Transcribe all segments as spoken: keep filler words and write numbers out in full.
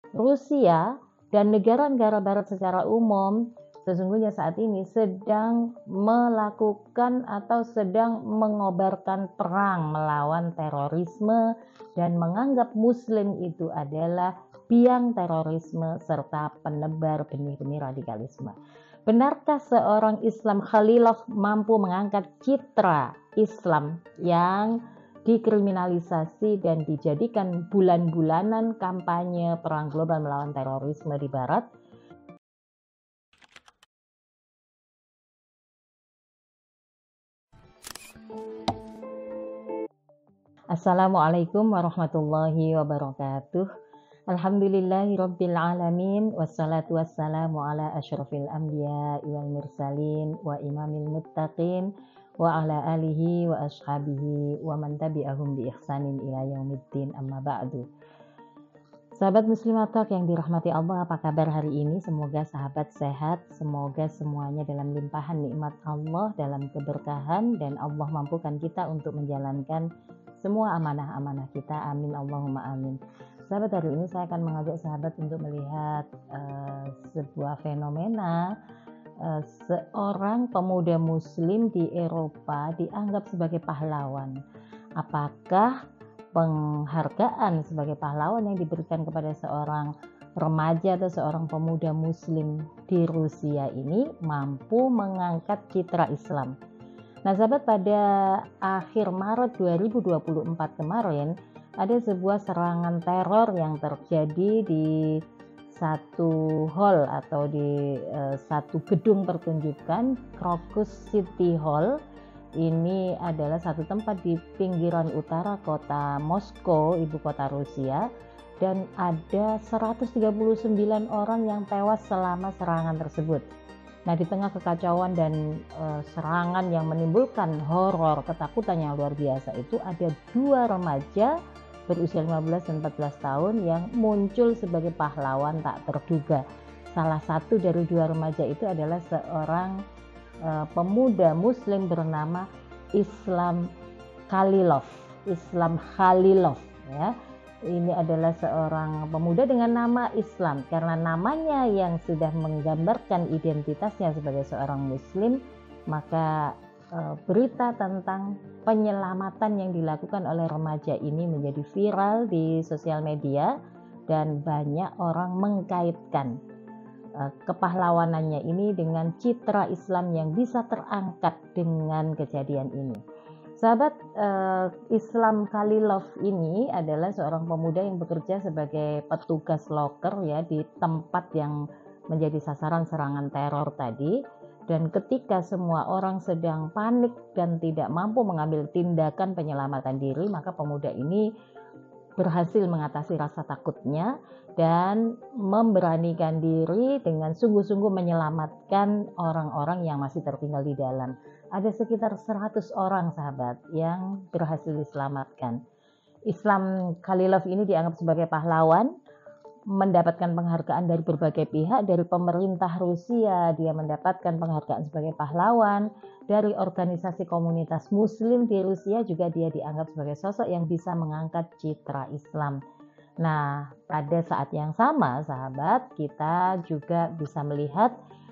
Rusia dan negara-negara barat secara umum sesungguhnya saat ini sedang melakukan atau sedang mengobarkan perang melawan terorisme dan menganggap Muslim itu adalah biang terorisme serta penebar benih-benih radikalisme. Benarkah seorang Islam Khalilov mampu mengangkat citra Islam yang dikriminalisasi dan dijadikan bulan-bulanan kampanye perang global melawan terorisme di Barat? Assalamualaikum warahmatullahi wabarakatuh. Alhamdulillahirabbil alamin wassalatu wassalamu ala asyrafil anbiya'i wal mursalin wa imamil muttaqin wa ala alihi wa ashabihi wa man tabi'ahum bi ihsanin ila yaumiddin, amma ba'du. Sahabat Muslimat Talk yang dirahmati Allah, apa kabar hari ini? Semoga sahabat sehat, semoga semuanya dalam limpahan nikmat Allah, dalam keberkahan, dan Allah mampukan kita untuk menjalankan semua amanah-amanah kita. Amin Allahumma amin. Sahabat, hari ini saya akan mengajak sahabat untuk melihat uh, sebuah fenomena uh, seorang pemuda muslim di Eropa dianggap sebagai pahlawan. Apakah penghargaan sebagai pahlawan yang diberikan kepada seorang remaja atau seorang pemuda muslim di Rusia ini mampu mengangkat citra Islam? Nah sahabat, pada akhir Maret dua ribu dua puluh empat kemarin ada sebuah serangan teror yang terjadi di satu hall atau di uh, satu gedung pertunjukan, Crocus City Hall. Ini adalah satu tempat di pinggiran utara kota Moskow, ibu kota Rusia, dan ada seratus tiga puluh sembilan orang yang tewas selama serangan tersebut. Nah, di tengah kekacauan dan e, serangan yang menimbulkan horor, ketakutan yang luar biasa itu, ada dua remaja berusia lima belas dan empat belas tahun yang muncul sebagai pahlawan tak terduga. Salah satu dari dua remaja itu adalah seorang Uh, pemuda muslim bernama Islam Khalilov. Islam Khalilov ya. Ini adalah seorang pemuda dengan nama Islam karena namanya yang sudah menggambarkan identitasnya sebagai seorang muslim, maka uh, berita tentang penyelamatan yang dilakukan oleh remaja ini menjadi viral di sosial media dan banyak orang mengkaitkan kepahlawanannya ini dengan citra Islam yang bisa terangkat dengan kejadian ini. Sahabat, eh, Islam Khalilov ini adalah seorang pemuda yang bekerja sebagai petugas loker ya di tempat yang menjadi sasaran serangan teror tadi. Dan ketika semua orang sedang panik dan tidak mampu mengambil tindakan penyelamatan diri, maka pemuda ini berhasil mengatasi rasa takutnya dan memberanikan diri dengan sungguh-sungguh menyelamatkan orang-orang yang masih tertinggal di dalam. Ada sekitar seratus orang sahabat yang berhasil diselamatkan. Islam Khalilov ini dianggap sebagai pahlawan, mendapatkan penghargaan dari berbagai pihak. Dari pemerintah Rusia dia mendapatkan penghargaan sebagai pahlawan, dari organisasi komunitas muslim di Rusia juga dia dianggap sebagai sosok yang bisa mengangkat citra Islam. Nah, pada saat yang sama sahabat, kita juga bisa melihat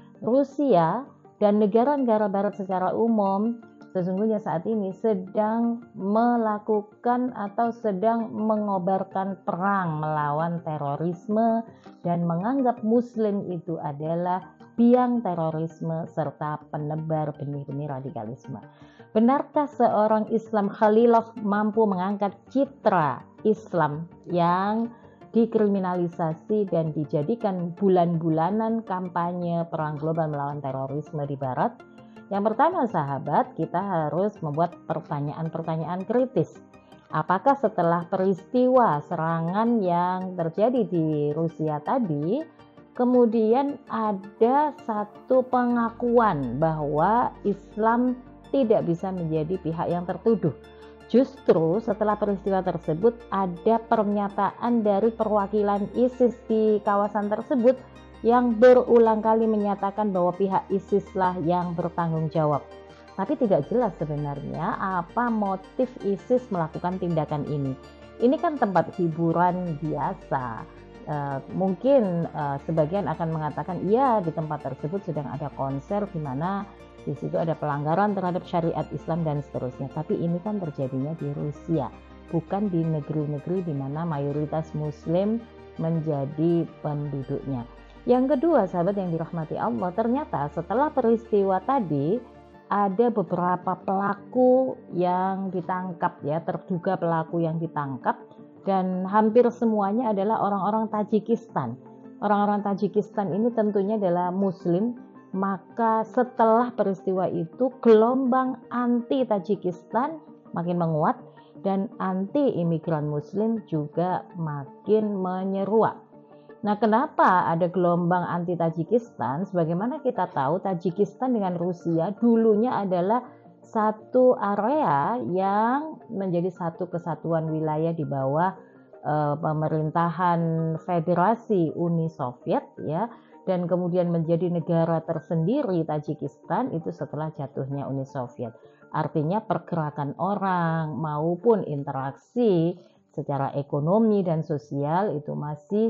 Rusia dan negara-negara barat secara umum sesungguhnya saat ini sedang melakukan atau sedang mengobarkan perang melawan terorisme dan menganggap Muslim itu adalah biang terorisme serta penebar benih-benih radikalisme. Benarkah seorang Islam Khalilov mampu mengangkat citra Islam yang dikriminalisasi dan dijadikan bulan-bulanan kampanye perang global melawan terorisme di Barat? Yang pertama sahabat, kita harus membuat pertanyaan-pertanyaan kritis. Apakah setelah peristiwa serangan yang terjadi di Rusia tadi, kemudian ada satu pengakuan bahwa Islam tidak bisa menjadi pihak yang tertuduh? Justru setelah peristiwa tersebut ada pernyataan dari perwakilan ISIS di kawasan tersebut yang berulang kali menyatakan bahwa pihak ISIS lah yang bertanggung jawab. Tapi tidak jelas sebenarnya apa motif ISIS melakukan tindakan ini. Ini kan tempat hiburan biasa. Uh, mungkin uh, sebagian akan mengatakan iya di tempat tersebut sedang ada konser di mana di situ ada pelanggaran terhadap syariat Islam dan seterusnya. Tapi ini kan terjadinya di Rusia, bukan di negeri-negeri di mana mayoritas Muslim menjadi penduduknya. Yang kedua, sahabat yang dirahmati Allah, ternyata setelah peristiwa tadi ada beberapa pelaku yang ditangkap ya, terduga pelaku yang ditangkap. Dan hampir semuanya adalah orang-orang Tajikistan. Orang-orang Tajikistan ini tentunya adalah Muslim. Maka setelah peristiwa itu gelombang anti Tajikistan makin menguat dan anti imigran Muslim juga makin menyeruak. Nah, kenapa ada gelombang anti Tajikistan? Sebagaimana kita tahu, Tajikistan dengan Rusia dulunya adalah satu area yang menjadi satu kesatuan wilayah di bawah uh, pemerintahan Federasi Uni Soviet ya, dan kemudian menjadi negara tersendiri Tajikistan itu setelah jatuhnya Uni Soviet. Artinya pergerakan orang maupun interaksi secara ekonomi dan sosial itu masih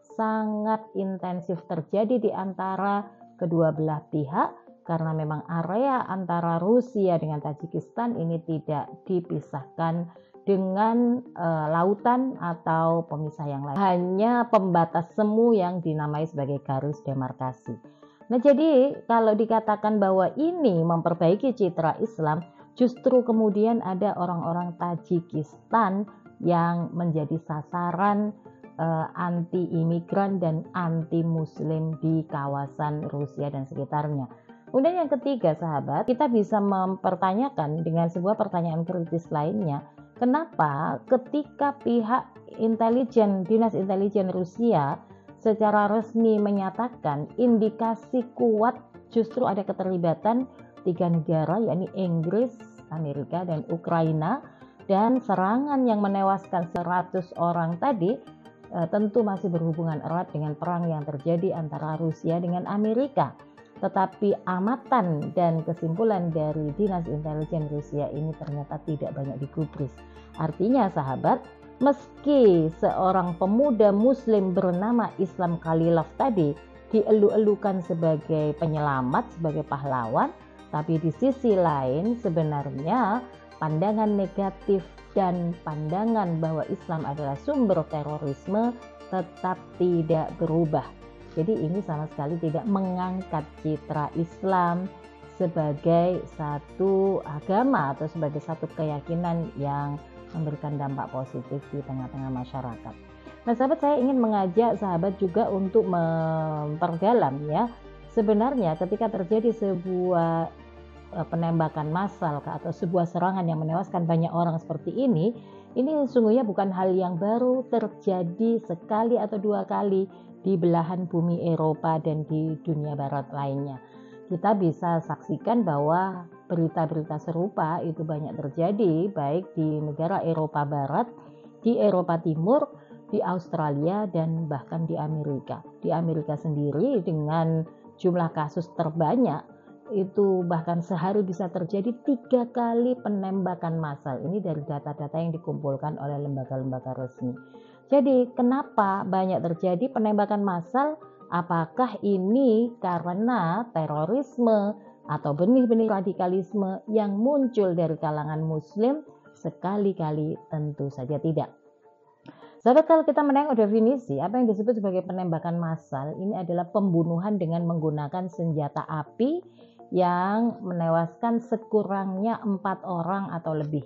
sangat intensif terjadi di antara kedua belah pihak, karena memang area antara Rusia dengan Tajikistan ini tidak dipisahkan dengan e, lautan atau pemisah yang lain. Hanya pembatas semu yang dinamai sebagai garis demarkasi. Nah, jadi kalau dikatakan bahwa ini memperbaiki citra Islam, justru kemudian ada orang-orang Tajikistan yang menjadi sasaran e, anti imigran dan anti Muslim di kawasan Rusia dan sekitarnya. Kemudian yang ketiga, sahabat, kita bisa mempertanyakan dengan sebuah pertanyaan kritis lainnya. Kenapa ketika pihak intelijen, dinas intelijen Rusia secara resmi menyatakan indikasi kuat justru ada keterlibatan tiga negara, yakni Inggris, Amerika, dan Ukraina, dan serangan yang menewaskan seratus orang tadi eh, tentu masih berhubungan erat dengan perang yang terjadi antara Rusia dengan Amerika. Tetapi amatan dan kesimpulan dari Dinas Intelijen Rusia ini ternyata tidak banyak digubris. Artinya, sahabat, meski seorang pemuda Muslim bernama Islam Khalilov tadi dielu-elukan sebagai penyelamat, sebagai pahlawan, tapi di sisi lain sebenarnya pandangan negatif dan pandangan bahwa Islam adalah sumber terorisme tetap tidak berubah. Jadi ini sama sekali tidak mengangkat citra Islam sebagai satu agama atau sebagai satu keyakinan yang memberikan dampak positif di tengah-tengah masyarakat. Nah, sahabat, saya ingin mengajak sahabat juga untuk memperdalam ya, sebenarnya ketika terjadi sebuah penembakan massal atau sebuah serangan yang menewaskan banyak orang seperti ini, ini sungguhnya bukan hal yang baru, terjadi sekali atau dua kali di belahan bumi Eropa dan di dunia barat lainnya. Kita bisa saksikan bahwa berita-berita serupa itu banyak terjadi baik di negara Eropa Barat, di Eropa Timur, di Australia, dan bahkan di Amerika. Di Amerika sendiri dengan jumlah kasus terbanyak itu bahkan sehari bisa terjadi tiga kali penembakan massal. Ini dari data-data yang dikumpulkan oleh lembaga-lembaga resmi. Jadi kenapa banyak terjadi penembakan massal? Apakah ini karena terorisme atau benih-benih radikalisme yang muncul dari kalangan Muslim? Sekali-kali tentu saja tidak. Sahabat, kalau kita menengok definisi apa yang disebut sebagai penembakan massal, ini adalah pembunuhan dengan menggunakan senjata api yang menewaskan sekurangnya empat orang atau lebih.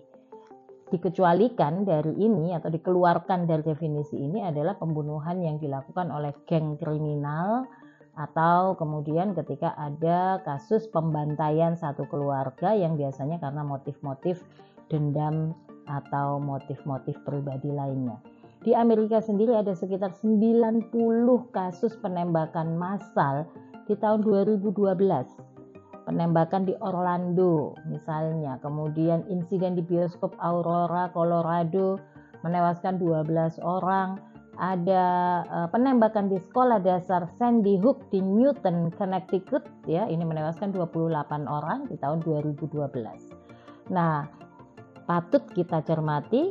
Dikecualikan dari ini atau dikeluarkan dari definisi ini adalah pembunuhan yang dilakukan oleh geng kriminal, atau kemudian ketika ada kasus pembantaian satu keluarga yang biasanya karena motif-motif dendam atau motif-motif pribadi lainnya. Di Amerika sendiri ada sekitar sembilan puluh kasus penembakan massal di tahun dua ribu dua belas. Penembakan di Orlando misalnya, kemudian insiden di bioskop Aurora, Colorado menewaskan dua belas orang, ada uh, penembakan di sekolah dasar Sandy Hook di Newton, Connecticut ya, ini menewaskan dua puluh delapan orang di tahun dua ribu dua belas. Nah, patut kita cermati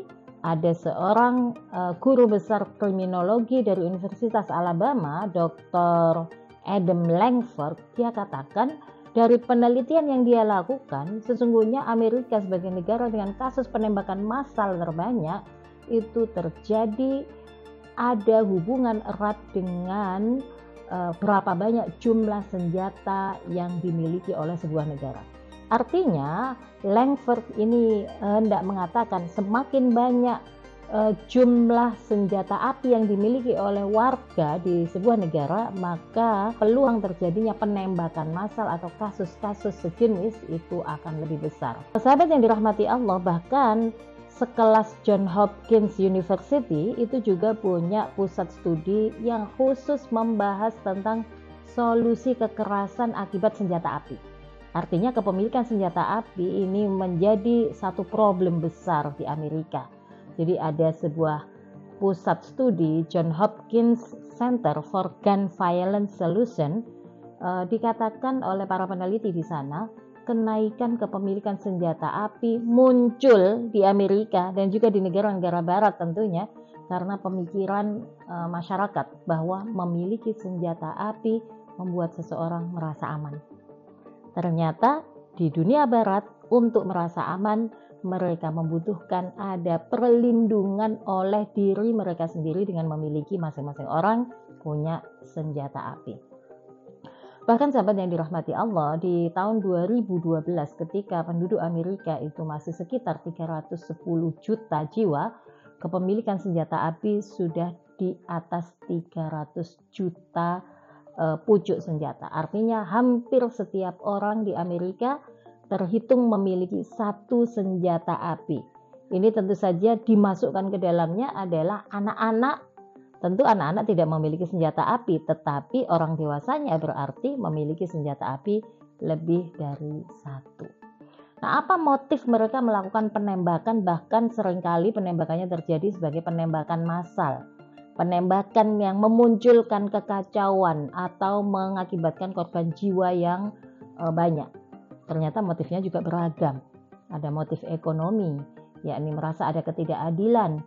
ada seorang uh, guru besar kriminologi dari Universitas Alabama, doktor Adam Lankford. Dia katakan dari penelitian yang dia lakukan, sesungguhnya Amerika sebagai negara dengan kasus penembakan massal terbanyak itu terjadi ada hubungan erat dengan uh, berapa banyak jumlah senjata yang dimiliki oleh sebuah negara. Artinya Lankford ini hendak mengatakan semakin banyak uh, jumlah senjata api yang dimiliki oleh warga di sebuah negara, maka peluang terjadinya penembakan massal atau kasus-kasus sejenis itu akan lebih besar. Sahabat yang dirahmati Allah, bahkan sekelas Johns Hopkins University itu juga punya pusat studi yang khusus membahas tentang solusi kekerasan akibat senjata api. Artinya kepemilikan senjata api ini menjadi satu problem besar di Amerika. Jadi ada sebuah pusat studi Johns Hopkins Center for Gun Violence Solution, eh, dikatakan oleh para peneliti di sana, kenaikan kepemilikan senjata api muncul di Amerika dan juga di negara-negara barat tentunya karena pemikiran eh, masyarakat bahwa memiliki senjata api membuat seseorang merasa aman. Ternyata di dunia barat untuk merasa aman mereka membutuhkan ada perlindungan oleh diri mereka sendiri dengan memiliki masing-masing orang punya senjata api. Bahkan sahabat yang dirahmati Allah, di tahun dua ribu dua belas ketika penduduk Amerika itu masih sekitar tiga ratus sepuluh juta jiwa, kepemilikan senjata api sudah di atas tiga ratus juta uh, pucuk senjata. Artinya hampir setiap orang di Amerika terhitung memiliki satu senjata api. Ini tentu saja dimasukkan ke dalamnya adalah anak-anak. Tentu anak-anak tidak memiliki senjata api, tetapi orang dewasanya berarti memiliki senjata api lebih dari satu. Nah, apa motif mereka melakukan penembakan? Bahkan seringkali penembakannya terjadi sebagai penembakan massal. Penembakan yang memunculkan kekacauan atau mengakibatkan korban jiwa yang e, banyak. Ternyata motifnya juga beragam. Ada motif ekonomi, yakni merasa ada ketidakadilan,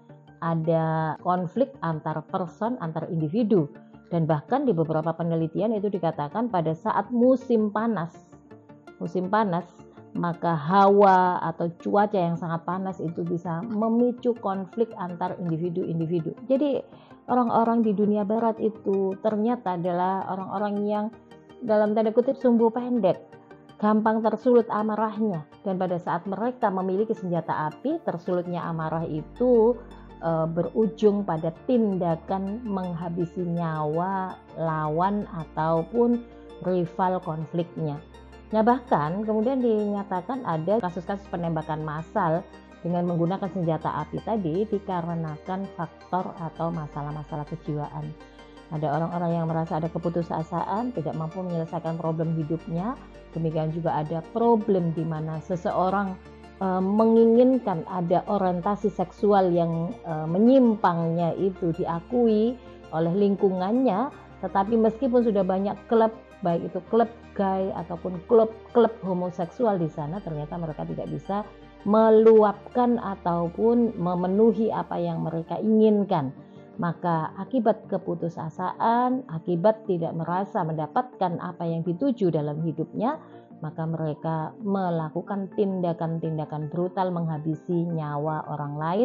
ada konflik antar person, antar individu, dan bahkan di beberapa penelitian itu dikatakan pada saat musim panas, musim panas, maka hawa atau cuaca yang sangat panas itu bisa memicu konflik antar individu-individu. Jadi orang-orang di dunia barat itu ternyata adalah orang-orang yang dalam tanda kutip sumbu pendek, gampang tersulut amarahnya, dan pada saat mereka memiliki senjata api, tersulutnya amarah itu e, berujung pada tindakan menghabisi nyawa lawan ataupun rival konfliknya. Nah, bahkan kemudian dinyatakan ada kasus-kasus penembakan massal dengan menggunakan senjata api tadi dikarenakan faktor atau masalah-masalah kejiwaan. Ada orang-orang yang merasa ada keputusasaan, tidak mampu menyelesaikan problem hidupnya. Demikian juga ada problem di mana seseorang e, menginginkan ada orientasi seksual yang e, menyimpangnya itu diakui oleh lingkungannya, tetapi meskipun sudah banyak klub, baik itu klub gay ataupun klub-klub homoseksual di sana, ternyata mereka tidak bisa meluapkan ataupun memenuhi apa yang mereka inginkan. Maka akibat keputusasaan, akibat tidak merasa mendapatkan apa yang dituju dalam hidupnya, maka mereka melakukan tindakan-tindakan brutal menghabisi nyawa orang lain,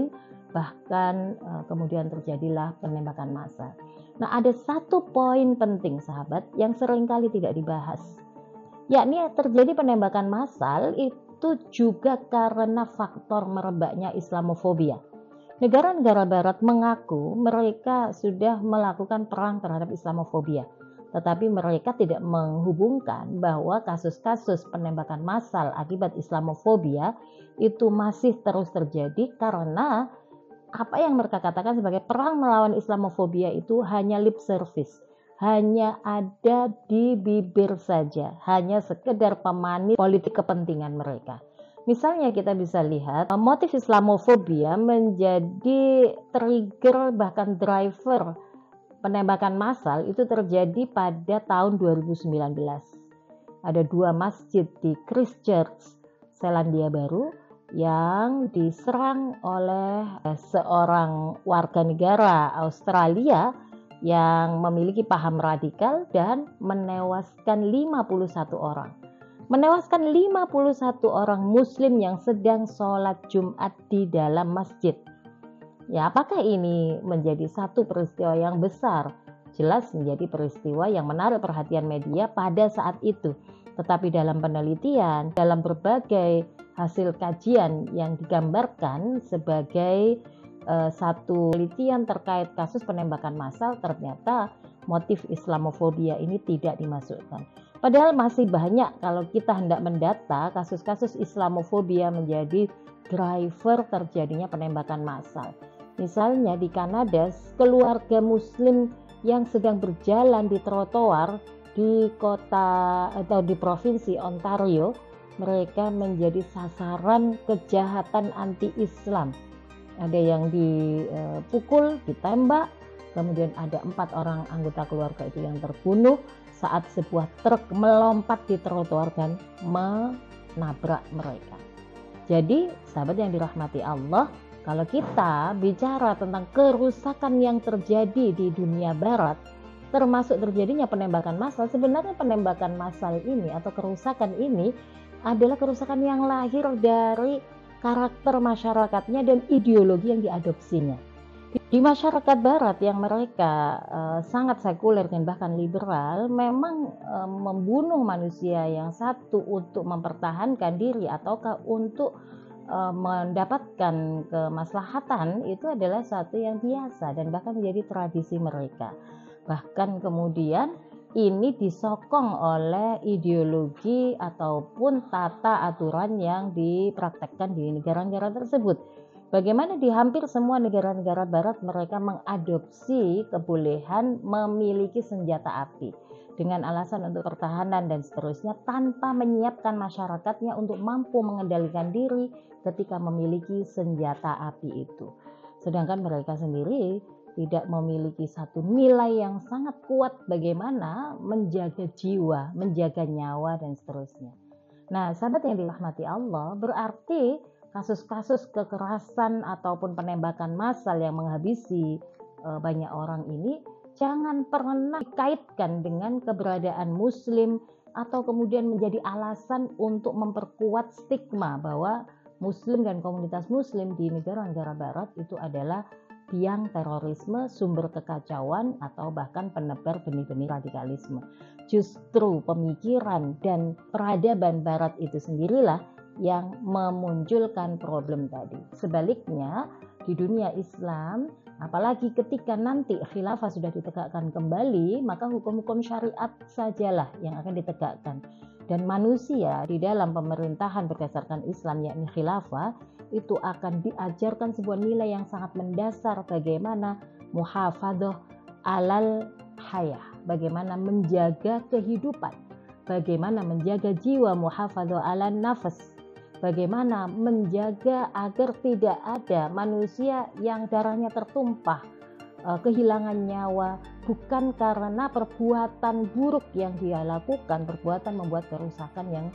bahkan kemudian terjadilah penembakan massal. Nah, ada satu poin penting sahabat yang seringkali tidak dibahas, yakni terjadi penembakan massal itu juga karena faktor merebaknya Islamofobia. Negara-negara barat mengaku mereka sudah melakukan perang terhadap Islamofobia, tetapi mereka tidak menghubungkan bahwa kasus-kasus penembakan massal akibat Islamofobia itu masih terus terjadi karena apa yang mereka katakan sebagai perang melawan Islamofobia itu hanya lip service, hanya ada di bibir saja, hanya sekedar pemanis politik kepentingan mereka. Misalnya kita bisa lihat motif Islamofobia menjadi trigger bahkan driver penembakan massal itu terjadi pada tahun dua ribu sembilan belas. Ada dua masjid di Christchurch, Selandia Baru yang diserang oleh seorang warga negara Australia yang memiliki paham radikal dan menewaskan lima puluh satu orang. Menewaskan lima puluh satu orang muslim yang sedang sholat Jumat di dalam masjid. Ya, apakah ini menjadi satu peristiwa yang besar? Jelas menjadi peristiwa yang menarik perhatian media pada saat itu. Tetapi dalam penelitian, dalam berbagai hasil kajian yang digambarkan sebagai uh, satu penelitian terkait kasus penembakan massal, ternyata motif Islamofobia ini tidak dimasukkan. Padahal masih banyak kalau kita hendak mendata kasus-kasus Islamofobia menjadi driver terjadinya penembakan massal. Misalnya di Kanada, keluarga muslim yang sedang berjalan di trotoar di kota atau di provinsi Ontario, mereka menjadi sasaran kejahatan anti-Islam. Ada yang dipukul, ditembak, kemudian ada empat orang anggota keluarga itu yang terbunuh saat sebuah truk melompat di trotoar dan menabrak mereka. Jadi, sahabat yang dirahmati Allah, kalau kita bicara tentang kerusakan yang terjadi di dunia barat, termasuk terjadinya penembakan massal, sebenarnya penembakan massal ini atau kerusakan ini adalah kerusakan yang lahir dari karakter masyarakatnya dan ideologi yang diadopsinya. Di masyarakat barat yang mereka uh, sangat sekuler dan bahkan liberal, memang uh, membunuh manusia yang satu untuk mempertahankan diri ataukah untuk uh, mendapatkan kemaslahatan itu adalah satu yang biasa dan bahkan menjadi tradisi mereka. Bahkan kemudian ini disokong oleh ideologi ataupun tata aturan yang dipraktekkan di negara-negara tersebut. Bagaimana di hampir semua negara-negara barat mereka mengadopsi kebolehan memiliki senjata api dengan alasan untuk pertahanan dan seterusnya, tanpa menyiapkan masyarakatnya untuk mampu mengendalikan diri ketika memiliki senjata api itu. Sedangkan mereka sendiri tidak memiliki satu nilai yang sangat kuat bagaimana menjaga jiwa, menjaga nyawa dan seterusnya. Nah, sahabat yang dirahmati Allah, berarti kasus-kasus kekerasan ataupun penembakan massal yang menghabisi e, banyak orang ini jangan pernah dikaitkan dengan keberadaan muslim atau kemudian menjadi alasan untuk memperkuat stigma bahwa muslim dan komunitas muslim di negara-negara barat itu adalah tiang terorisme, sumber kekacauan, atau bahkan penebar benih-benih radikalisme. Justru pemikiran dan peradaban barat itu sendirilah yang memunculkan problem tadi. Sebaliknya, di dunia Islam, apalagi ketika nanti khilafah sudah ditegakkan kembali, maka hukum-hukum syariat sajalah yang akan ditegakkan. Dan manusia di dalam pemerintahan berdasarkan Islam, yakni khilafah, itu akan diajarkan sebuah nilai yang sangat mendasar bagaimana muhafadzah alal hayah, bagaimana menjaga kehidupan, bagaimana menjaga jiwa, muhafadzah alal nafas, bagaimana menjaga agar tidak ada manusia yang darahnya tertumpah, kehilangan nyawa bukan karena perbuatan buruk yang dia lakukan, perbuatan membuat kerusakan yang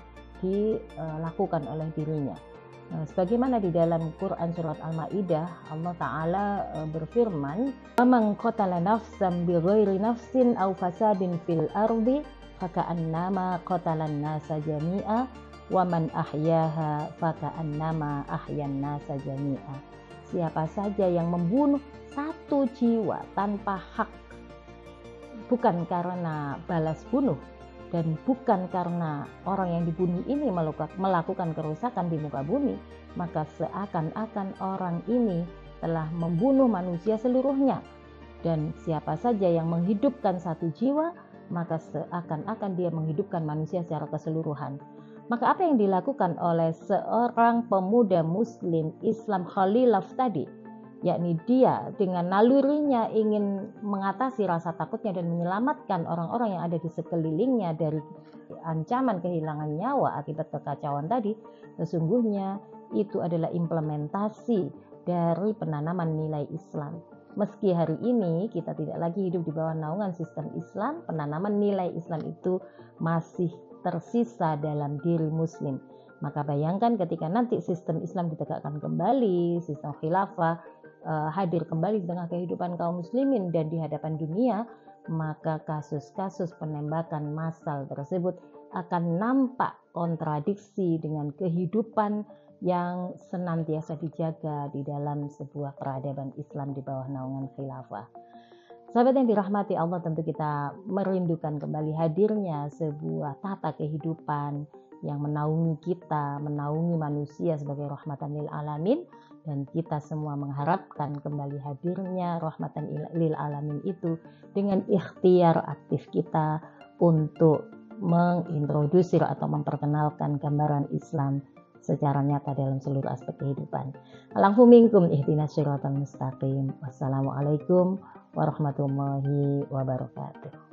dilakukan oleh dirinya. Nah, sebagaimana di dalam Quran surat Al-Maidah, Allah Ta'ala berfirman, "Man qatala nafsan bighairi nafsin aw fasadin fil ardi faka'annama qatalan nasa jami'a wa man ahyaha faka'annama ahyan nasa jami'a." Siapa saja yang membunuh satu jiwa tanpa hak, bukan karena balas bunuh dan bukan karena orang yang dibunuh ini melakukan kerusakan di muka bumi, maka seakan-akan orang ini telah membunuh manusia seluruhnya. Dan siapa saja yang menghidupkan satu jiwa, maka seakan-akan dia menghidupkan manusia secara keseluruhan. Maka apa yang dilakukan oleh seorang pemuda muslim Islam Khalilaf tadi, yakni dia dengan nalurinya ingin mengatasi rasa takutnya dan menyelamatkan orang-orang yang ada di sekelilingnya dari ancaman kehilangan nyawa akibat kekacauan tadi, sesungguhnya itu adalah implementasi dari penanaman nilai Islam. Meski hari ini kita tidak lagi hidup di bawah naungan sistem Islam, penanaman nilai Islam itu masih tersisa dalam diri muslim. Maka bayangkan ketika nanti sistem Islam ditegakkan kembali, sistem khilafah uh, hadir kembali di tengah kehidupan kaum muslimin dan di hadapan dunia, maka kasus-kasus penembakan massal tersebut akan nampak kontradiksi dengan kehidupan yang senantiasa dijaga di dalam sebuah peradaban Islam di bawah naungan khilafah. Sahabat yang dirahmati Allah, tentu kita merindukan kembali hadirnya sebuah tata kehidupan yang menaungi kita, menaungi manusia sebagai rahmatan lil alamin, dan kita semua mengharapkan kembali hadirnya rahmatan lil alamin itu dengan ikhtiar aktif kita untuk mengintrodusir atau memperkenalkan gambaran Islam secara nyata dalam seluruh aspek kehidupan. Allahu minkum ihdinas siratal mustaqim. Wassalamualaikum warahmatullahi wabarakatuh.